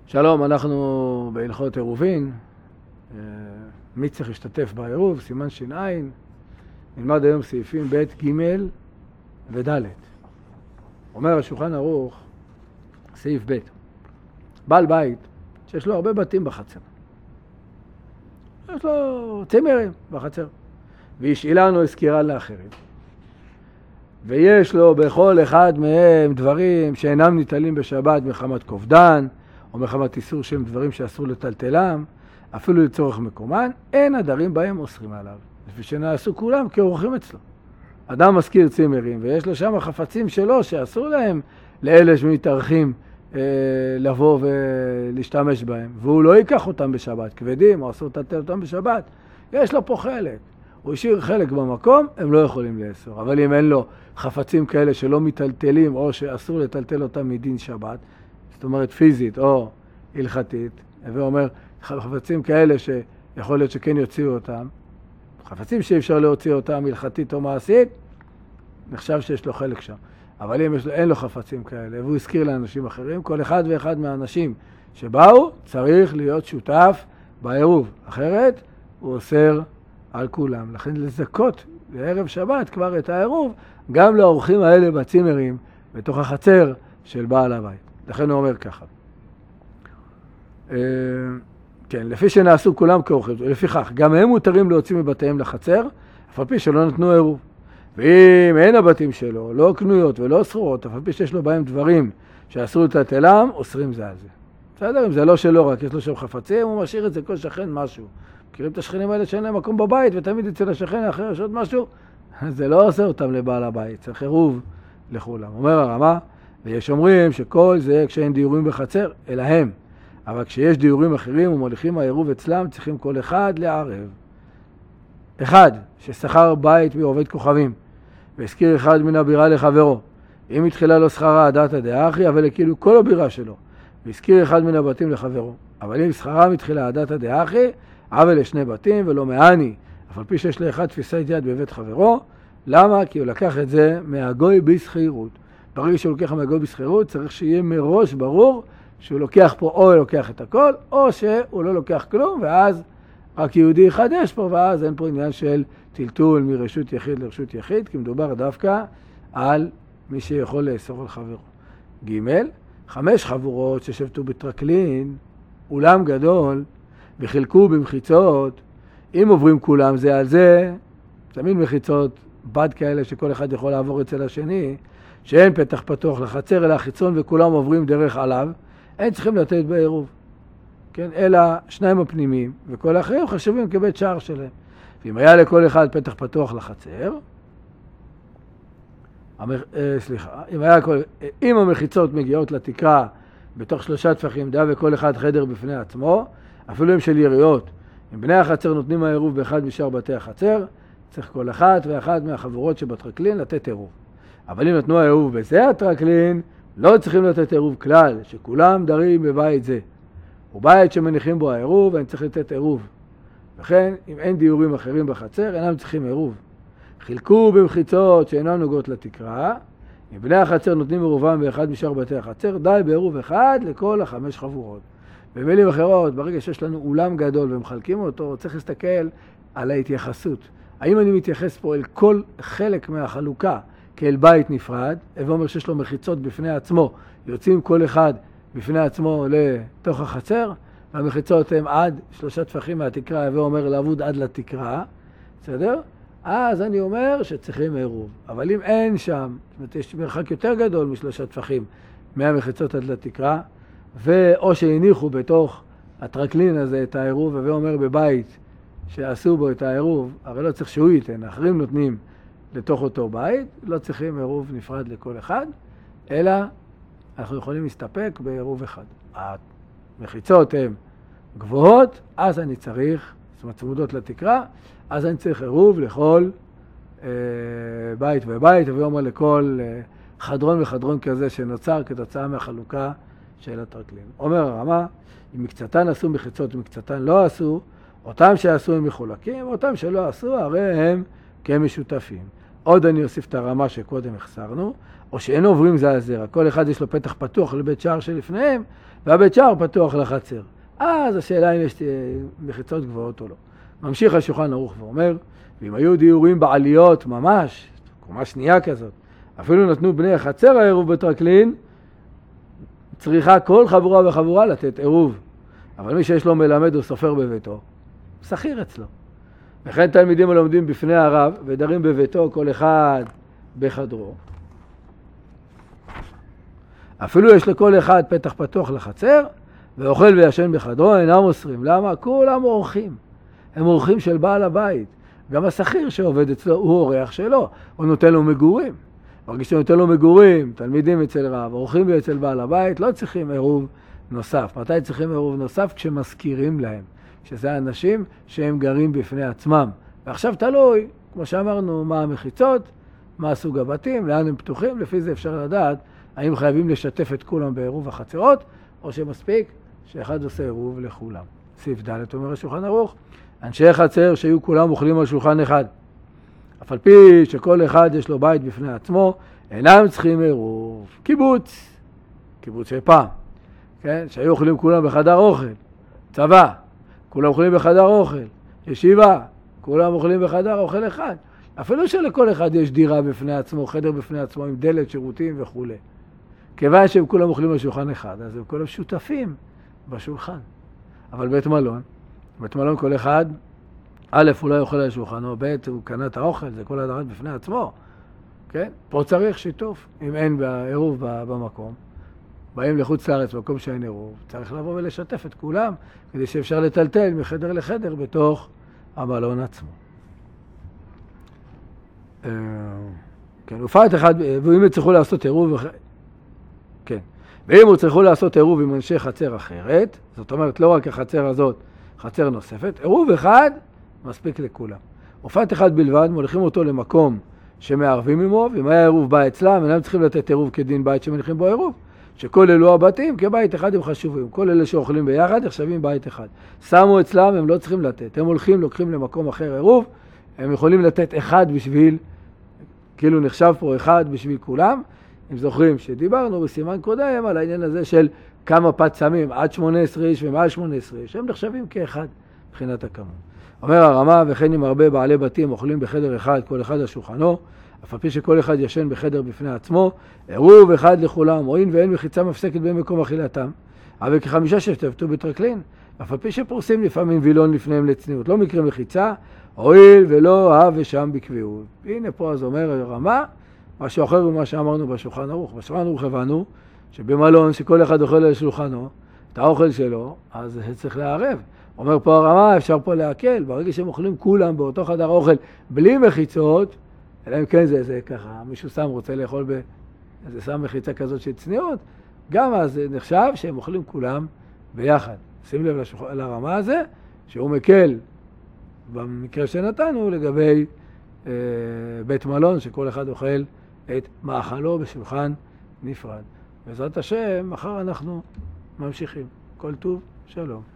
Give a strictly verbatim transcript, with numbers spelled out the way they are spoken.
שלום, אנחנו בהלכות עירובין. מי צריך להשתתף בעירוב? סימן שיניים. נלמד היום סעיפים ב' ג' וד'. אומר השולחן ערוך, סעיף ב', בעל בית שיש לו הרבה בתים בחצר. יש לו צימרים בחצר. והשאילנו הזכירה לאחרים. ויש לו בכל אחד מהם דברים שאינם ניטלים בשבת מחמת קופדן, או מחמת איסור שהם דברים שאסור לטלטלם, אפילו לצורך מקומן, אין הדרים בהם אוסרים עליו. לפי שנעשו כולם כאורחים אצלו. אדם מזכיר צימרים, ויש לו שם חפצים שלו שאסור להם לאלה שמתארחים אה, לבוא ולהשתמש בהם. והוא לא ייקח אותם בשבת, כבדים, או אסור לטלטל אותם בשבת. יש לו פה חלק. הוא השאיר חלק במקום, הם לא יכולים לאסור. אבל אם אין לו חפצים כאלה שלא מטלטלים, או שאסור לטלטל אותם מדין שבת, זאת אומרת פיזית או הלכתית, ואומר חפצים כאלה שיכול להיות שכן יוציאו אותם, חפצים שאי אפשר להוציא אותם הלכתית או מעשית, נחשב שיש לו חלק שם. אבל אם יש לו, אין לו חפצים כאלה, והוא הזכיר לאנשים אחרים, כל אחד ואחד מהאנשים שבאו צריך להיות שותף בעירוב, אחרת הוא אוסר על כולם. לכן לזכות בערב שבת כבר את העירוב, גם לאורחים האלה בצימרים, בתוך החצר של בעל הבית. לכן הוא אומר ככה. כן, לפי שנעשו כולם כאורחים, לפיכך, גם הם מותרים להוציא מבתיהם לחצר, אף על פי שלא נתנו עירוב. ואם אין הבתים שלו, לא קנויות ולא סחורות, אף על פי שיש לו בהם דברים שאסור לטלטלם, אוסרים זה על זה. בסדר, אם זה לא שלו, רק יש לו שם חפצים, הוא משאיר את זה כל שכן משהו. מכירים את השכנים האלה שאין להם מקום בבית, ותמיד אצל השכן האחר יש עוד משהו? זה לא עושה אותם לבעל הבית, צריך עירוב לכולם. אומר הרמה, ויש אומרים שכל זה כשאין דיורים בחצר, אלא הם. אבל כשיש דיורים אחרים ומוליכים העירוב אצלם, צריכים כל אחד לערב. אחד, ששכר בית מעובד כוכבים, והזכיר אחד מן הבירה לחברו. אם התחילה לו שכרה דתא דאחי, אבל כאילו כל הבירה שלו. והזכיר אחד מן הבתים לחברו. אבל אם שכרה מתחילה דתא דאחי, אבל לשני בתים ולא מעני. אף על פי שיש לאחד תפיסת יד בבית חברו. למה? כי הוא לקח את זה מהגוי בסחירות. ברגע שהוא לוקח מהגוי בסחירות, צריך שיהיה מראש ברור שהוא לוקח פה או לוקח את הכל, או שהוא לא לוקח כלום, ואז רק יהודי אחד יש פה, ואז אין פה עניין של טלטול מרשות יחיד לרשות יחיד, כי מדובר דווקא על מי שיכול לאסור על חברו. ג' חמש חבורות ששבתו בטרקלין, אולם גדול, וחילקו במחיצות, אם עוברים כולם זה על זה, תמיד מחיצות בד כאלה שכל אחד יכול לעבור אצל השני, שאין פתח פתוח לחצר אלא החיצון וכולם עוברים דרך עליו, אין צריכים לתת בעירוב. כן? אלא שניים הפנימיים, וכל האחרים חשבים כבית שער שלהם. ואם היה לכל אחד פתח פתוח לחצר, המח... אה, סליחה, אם, היה כל... אם המחיצות מגיעות לתקרה בתוך שלושה טפחים דה וכל אחד חדר בפני עצמו, אפילו הם של יריות, אם בני החצר נותנים העירוב באחד משאר בתי החצר, צריך כל אחת ואחת מהחבורות שבטרקלין לתת עירוב. אבל אם נתנו העירוב בזה הטרקלין, לא צריכים לתת עירוב כלל, שכולם דרים בבית זה. ובית שמניחים בו העירוב, הם צריכים לתת עירוב. וכן, אם אין דיורים אחרים בחצר, אינם צריכים עירוב. חילקו במחיצות שאינן נוגעות לתקרה, אם בני החצר נותנים עירובם באחד משאר בתי החצר, די בעירוב אחד לכל החמש חבורות. במילים אחרות, ברגע שיש לנו אולם גדול ומחלקים אותו, צריך להסתכל על ההתייחסות. האם אני מתייחס פה אל כל חלק מהחלוקה כאל בית נפרד, ואומר שיש לו מחיצות בפני עצמו, יוצאים כל אחד בפני עצמו לתוך החצר, והמחיצות הן עד שלושה טפחים מהתקרה, ואומר לעבוד עד לתקרה, בסדר? אז אני אומר שצריכים עירוב. אבל אם אין שם, זאת אומרת, יש מרחק יותר גדול משלושה טפחים מהמחיצות עד לתקרה, ואו שהניחו בתוך הטרקלין הזה את העירוב, ואומר בבית שעשו בו את העירוב, אבל לא צריך שהוא ייתן, אחרים נותנים לתוך אותו בית, לא צריכים עירוב נפרד לכל אחד, אלא אנחנו יכולים להסתפק בעירוב אחד. המחיצות הן גבוהות, אז אני צריך, זאת אומרת צמודות לתקרה, אז אני צריך עירוב לכל אה, בית ובית, ואומר לכל אה, חדרון וחדרון כזה שנוצר כתוצאה מהחלוקה של הטרקלין. אומר הרמה, אם מקצתן עשו מחיצות ומקצתן לא עשו, אותם שעשו הם מחולקים, ואותם שלא עשו, הרי הם כמשותפים. עוד אני אוסיף את הרמה שקודם החסרנו, או שאין עוברים זה הזרע, כל אחד יש לו פתח פתוח לבית שער שלפניהם, והבית שער פתוח לחצר. אז השאלה אם יש מחיצות גבוהות או לא. ממשיך השולחן ערוך ואומר, ואם היו דיורים בעליות ממש, קומה שנייה כזאת, אפילו נתנו בני החצר העירוב בטרקלין, צריכה כל חבורה וחבורה לתת עירוב. אבל מי שיש לו מלמד או סופר בביתו, שכיר אצלו. וכן תלמידים הלומדים בפני הרב ודרים בביתו כל אחד בחדרו. אפילו יש לכל אחד פתח פתוח לחצר, ואוכל וישן בחדרו, אינם אוסרים. למה? כולם אורחים. הם אורחים של בעל הבית. גם השכיר שעובד אצלו הוא אורח שלו, הוא נותן לו מגורים. מרגיש שנותן לו מגורים, תלמידים אצל רב, אורחים אצל בעל הבית, לא צריכים עירוב נוסף. מתי צריכים עירוב נוסף? כשמזכירים להם, שזה אנשים שהם גרים בפני עצמם. ועכשיו תלוי, כמו שאמרנו, מה המחיצות, מה הסוג הבתים, לאן הם פתוחים, לפי זה אפשר לדעת האם חייבים לשתף את כולם בעירוב החצרות, או שמספיק שאחד עושה עירוב לכולם. סעיף ד' אומר השולחן ערוך, אנשי חצר שיהיו כולם אוכלים על שולחן אחד. אף על פי שכל אחד יש לו בית בפני עצמו, אינם צריכים עירוב. קיבוץ, קיבוץ של פעם, כן? שהיו אוכלים כולם בחדר אוכל. צבא, כולם אוכלים בחדר אוכל. ישיבה, כולם אוכלים בחדר אוכל אחד. אפילו שלכל אחד יש דירה בפני עצמו, חדר בפני עצמו עם דלת, שירותים וכו'. כיוון שהם כולם אוכלים על שולחן אחד, אז הם כולם שותפים בשולחן. אבל בית מלון, בית מלון כל אחד, א', הוא לא יאכל על שולחנו, ב', הוא קנה את האוכל, זה כל הדרת בפני עצמו. כן? פה צריך שיתוף, אם אין עירוב במקום. באים לחוץ לארץ, במקום שאין עירוב, צריך לבוא ולשתף את כולם, כדי שאפשר לטלטל מחדר לחדר בתוך המלון עצמו. כן, ופעת אחד, ואם יצטרכו לעשות עירוב, כן, ואם יצטרכו לעשות עירוב עם אנשי חצר אחרת, זאת אומרת, לא רק החצר הזאת, חצר נוספת, עירוב אחד מספיק לכולם. ופעת אחד בלבד, מוליכים אותו למקום שמערבים עמו, ואם היה עירוב בא אצלם, אינם צריכים לתת עירוב כדין בית שמניחים בו עירוב. שכל אלו הבתים כבית אחד הם חשובים. כל אלה שאוכלים ביחד נחשבים בית אחד. שמו אצלם, הם לא צריכים לתת. הם הולכים, לוקחים למקום אחר עירוב, הם יכולים לתת אחד בשביל, כאילו נחשב פה אחד בשביל כולם. אם זוכרים שדיברנו בסימן קודם על העניין הזה של כמה פת שמים, עד שמונה עשרה איש ומעל שמונה עשרה איש, הם נחשבים כאחד מבחינת הכמות. אומר הרמה, וכן עם הרבה בעלי בתים אוכלים בחדר אחד, כל אחד על שולחנו, אף על פי שכל אחד ישן בחדר בפני עצמו, עירוב אחד לכולם, הואיל ואין מחיצה מפסקת במקום אכילתם, אבל כחמישה ששתבתו בטרקלין, אף על פי שפורסים לפעמים וילון לפניהם לצניעות, לא מקרה מחיצה, הואיל ולא אהב ושם בקביעות. הנה פה אז אומר הרמה, משהו אחר ממה שאמרנו בשולחן ערוך. בשולחן ערוך הבנו שבמלון שכל אחד אוכל על שולחנו, את האוכל שלו, אז צריך לערב. אומר פה הרמה, אפשר פה להקל, ברגע שהם אוכלים כולם באותו חדר אוכל בלי מחיצות, אלא אם כן זה, זה ככה, מישהו שם רוצה לאכול באיזה שם מחיצה כזאת של צניעות, גם אז זה נחשב שהם אוכלים כולם ביחד. שים לב לשוח... לרמה הזה, שהוא מקל במקרה שנתנו לגבי אה, בית מלון, שכל אחד אוכל את מאכלו בשולחן נפרד. בעזרת השם, מחר אנחנו ממשיכים. כל טוב, שלום.